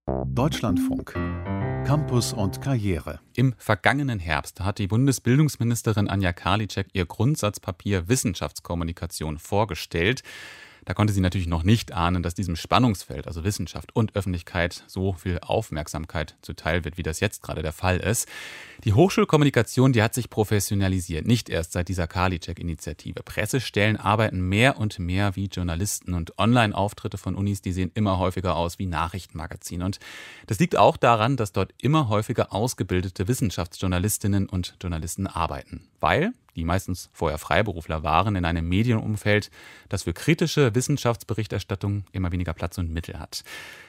Deutschlandfunk. Campus und Karriere. Im vergangenen Herbst hat die Bundesbildungsministerin Anja Karliczek ihr Grundsatzpapier Wissenschaftskommunikation vorgestellt. Da konnte sie natürlich noch nicht ahnen, dass diesem Spannungsfeld, also Wissenschaft und Öffentlichkeit, so viel Aufmerksamkeit zuteil wird, wie das jetzt gerade der Fall ist. Die Hochschulkommunikation, die hat sich professionalisiert, nicht erst seit dieser Karliczek-Initiative. Pressestellen arbeiten mehr und mehr wie Journalisten und Online-Auftritte von Unis, die sehen immer häufiger aus wie Nachrichtenmagazine. Und das liegt auch daran, dass dort immer häufiger ausgebildete Wissenschaftsjournalistinnen und Journalisten arbeiten, weil die meistens vorher Freiberufler waren, in einem Medienumfeld, das für kritische Wissenschaftsberichterstattung immer weniger Platz und Mittel hat.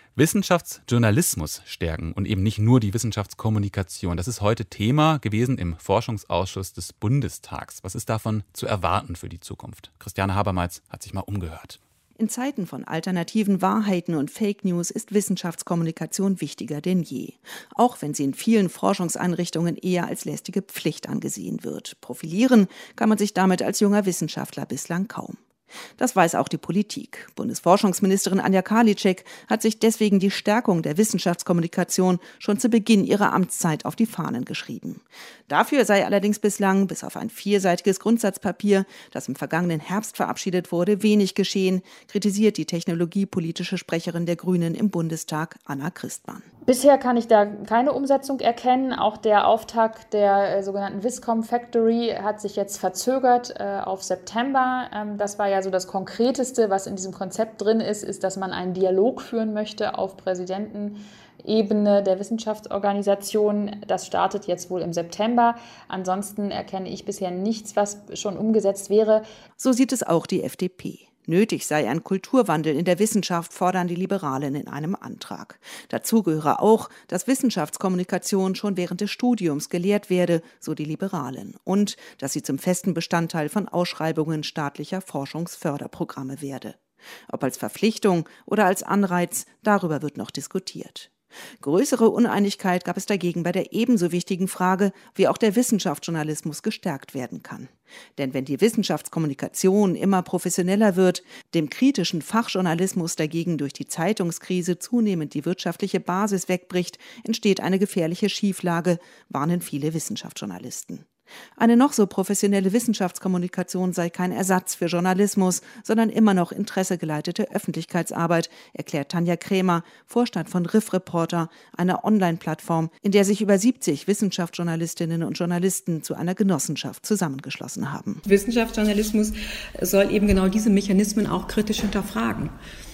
Wissenschaftsjournalismus stärken und eben nicht nur die Wissenschaftskommunikation. Das ist heute Thema gewesen im Forschungsausschuss des Bundestags. Was ist davon zu erwarten für die Zukunft? Christiane Habermals hat sich mal umgehört. In Zeiten von alternativen Wahrheiten und Fake News ist Wissenschaftskommunikation wichtiger denn je. Auch wenn sie in vielen Forschungseinrichtungen eher als lästige Pflicht angesehen wird. Profilieren kann man sich damit als junger Wissenschaftler bislang kaum. Das weiß auch die Politik. Bundesforschungsministerin Anja Karliczek hat sich deswegen die Stärkung der Wissenschaftskommunikation schon zu Beginn ihrer Amtszeit auf die Fahnen geschrieben. Dafür sei allerdings bislang, bis auf ein 4-seitiges Grundsatzpapier, das im vergangenen Herbst verabschiedet wurde, wenig geschehen, kritisiert die technologiepolitische Sprecherin der Grünen im Bundestag, Anna Christmann. Bisher kann ich da keine Umsetzung erkennen. Auch der Auftakt der sogenannten Wiscom Factory hat sich jetzt verzögert auf September. Das war ja so das Konkreteste, was in diesem Konzept drin ist, dass man einen Dialog führen möchte auf Präsidentenebene der Wissenschaftsorganisation. Das startet jetzt wohl im September. Ansonsten erkenne ich bisher nichts, was schon umgesetzt wäre. So sieht es auch die FDP. Nötig sei ein Kulturwandel in der Wissenschaft, fordern die Liberalen in einem Antrag. Dazu gehöre auch, dass Wissenschaftskommunikation schon während des Studiums gelehrt werde, so die Liberalen. Und dass sie zum festen Bestandteil von Ausschreibungen staatlicher Forschungsförderprogramme werde. Ob als Verpflichtung oder als Anreiz, darüber wird noch diskutiert. Größere Uneinigkeit gab es dagegen bei der ebenso wichtigen Frage, wie auch der Wissenschaftsjournalismus gestärkt werden kann. Denn wenn die Wissenschaftskommunikation immer professioneller wird, dem kritischen Fachjournalismus dagegen durch die Zeitungskrise zunehmend die wirtschaftliche Basis wegbricht, entsteht eine gefährliche Schieflage, warnen viele Wissenschaftsjournalisten. Eine noch so professionelle Wissenschaftskommunikation sei kein Ersatz für Journalismus, sondern immer noch interessegeleitete Öffentlichkeitsarbeit, erklärt Tanja Krämer, Vorstand von Riff Reporter, einer Online-Plattform, in der sich über 70 Wissenschaftsjournalistinnen und Journalisten zu einer Genossenschaft zusammengeschlossen haben. Wissenschaftsjournalismus soll eben genau diese Mechanismen auch kritisch hinterfragen.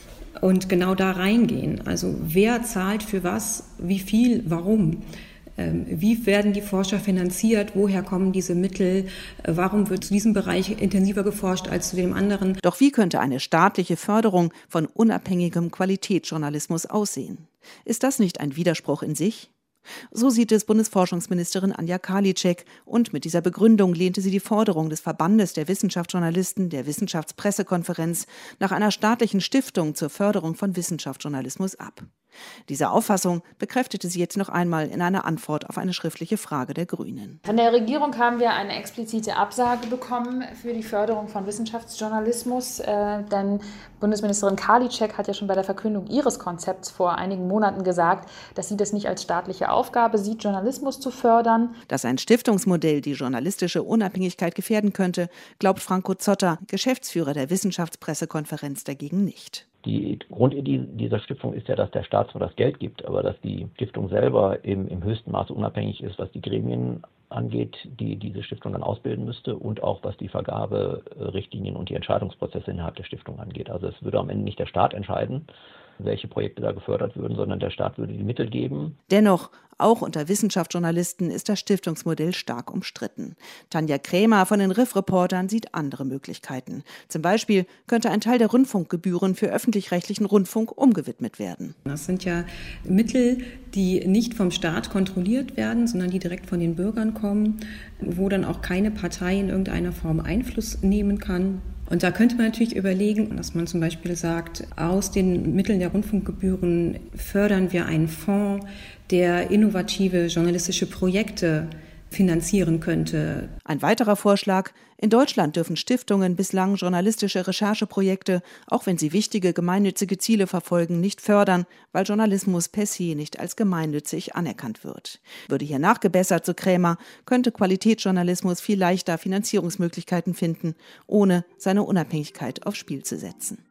Und genau da reingehen. Also wer zahlt für was, wie viel, warum? Wie werden die Forscher finanziert? Woher kommen diese Mittel? Warum wird zu diesem Bereich intensiver geforscht als zu dem anderen? Doch wie könnte eine staatliche Förderung von unabhängigem Qualitätsjournalismus aussehen? Ist das nicht ein Widerspruch in sich? So sieht es Bundesforschungsministerin Anja Karliczek und mit dieser Begründung lehnte sie die Forderung des Verbandes der Wissenschaftsjournalisten, der Wissenschaftspressekonferenz, nach einer staatlichen Stiftung zur Förderung von Wissenschaftsjournalismus ab. Diese Auffassung bekräftigte sie jetzt noch einmal in einer Antwort auf eine schriftliche Frage der Grünen. Von der Regierung haben wir eine explizite Absage bekommen für die Förderung von Wissenschaftsjournalismus, denn Bundesministerin Karliczek hat ja schon bei der Verkündung ihres Konzepts vor einigen Monaten gesagt, dass sie das nicht als staatliche Aufgabe sieht, Journalismus zu fördern. Dass ein Stiftungsmodell die journalistische Unabhängigkeit gefährden könnte, glaubt Franco Zotter, Geschäftsführer der Wissenschaftspressekonferenz, dagegen nicht. Die Grundidee dieser Stiftung ist ja, dass der Staat zwar das Geld gibt, aber dass die Stiftung selber im höchsten Maße unabhängig ist, was die Gremien angeht, die diese Stiftung dann ausbilden müsste und auch was die Vergaberichtlinien und die Entscheidungsprozesse innerhalb der Stiftung angeht. Also es würde am Ende nicht der Staat entscheiden, welche Projekte da gefördert würden, sondern der Staat würde die Mittel geben. Dennoch, auch unter Wissenschaftsjournalisten ist das Stiftungsmodell stark umstritten. Tanja Krämer von den Riff-Reportern sieht andere Möglichkeiten. Zum Beispiel könnte ein Teil der Rundfunkgebühren für öffentlich-rechtlichen Rundfunk umgewidmet werden. Das sind ja Mittel, die nicht vom Staat kontrolliert werden, sondern die direkt von den Bürgern kommen, wo dann auch keine Partei in irgendeiner Form Einfluss nehmen kann. Und da könnte man natürlich überlegen, dass man zum Beispiel sagt, aus den Mitteln der Rundfunkgebühren fördern wir einen Fonds, der innovative journalistische Projekte finanzieren könnte. Ein weiterer Vorschlag: In Deutschland dürfen Stiftungen bislang journalistische Rechercheprojekte, auch wenn sie wichtige gemeinnützige Ziele verfolgen, nicht fördern, weil Journalismus per se nicht als gemeinnützig anerkannt wird. Würde hier nachgebessert, so Krämer, könnte Qualitätsjournalismus viel leichter Finanzierungsmöglichkeiten finden, ohne seine Unabhängigkeit aufs Spiel zu setzen.